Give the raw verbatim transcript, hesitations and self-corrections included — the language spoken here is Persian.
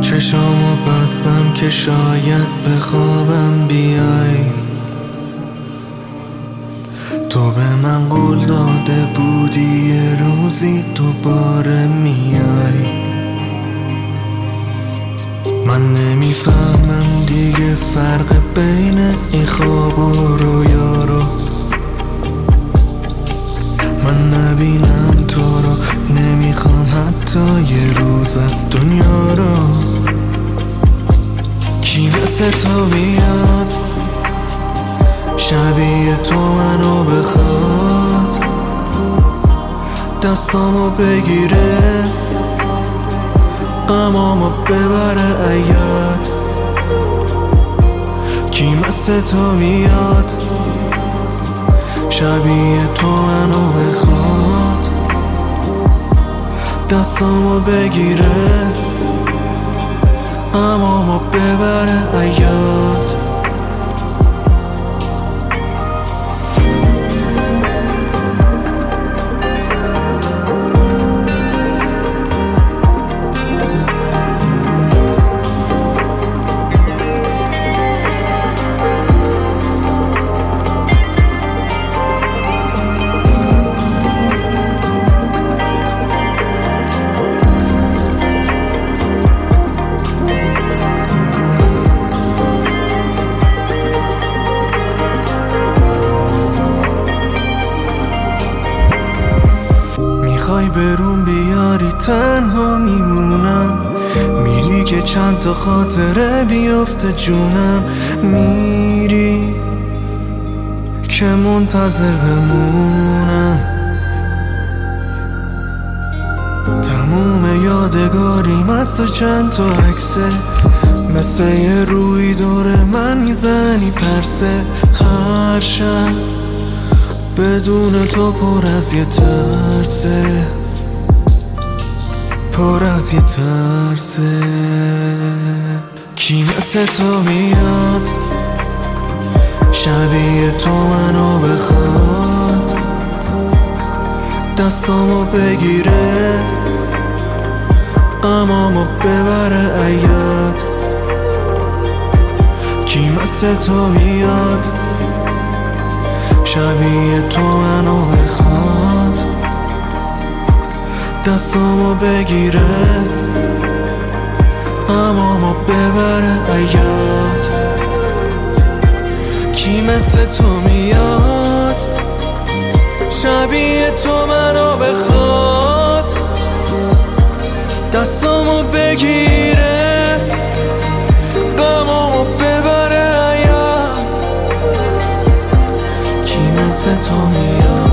چشامو بستم که شاید بخوابم بیای. تو به من قول داده بودی یه روزی دوباره میای. من نمیفهمم دیگه فرق بین این خواب و رویا رو. من نبینم تو رو، نمیخوام حتی یه روز دنیا رو. کی مثل تو میاد شبیه تو منو بخواد، دستامو بگیره غمامو ببره عیاد. کی مثل تو میاد شبیه تو منو بخواد، دستامو بگیره غمامو ببره عیاد. میخوای برون بیاری تنها میمونم، میری که چند تا خاطره بیفته جونم. میری که منتظر بمونم، تموم یادگاریم از تو چند تا عکسه، مثل یه روی دور من میزنی پرسه. هر شب بدون تو پر از یه ترسه، پر از یه ترسه. کی مثل تو میاد شبیه تو منو بخواد، دستامو بگیره غمامو ببره عیاد. کی مثل تو میاد شبیه تو منو بخواد، دستامو بگیره غمامو ببره عیاد. کی مثل تو میاد شبیه تو منو بخواد، دستامو بگیره غمامو ببره عیاد. کی مثل تو میاد